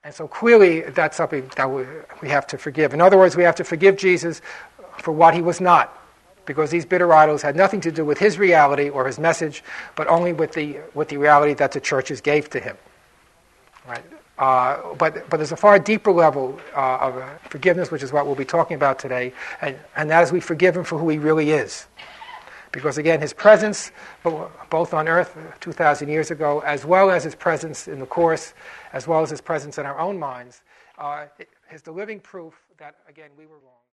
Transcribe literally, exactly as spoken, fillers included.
And so clearly that's something that we, we have to forgive. In other words, we have to forgive Jesus for what he was not, because these bitter idols had nothing to do with his reality or his message, but only with the with the reality that the churches gave to him. Right? Uh, but but there's a far deeper level uh, of uh, forgiveness, which is what we'll be talking about today, and, and that is we forgive him for who he really is. Because again, his presence, both on earth two thousand years ago, as well as his presence in the Course, as well as his presence in our own minds, uh, is the living proof that, again, we were wrong.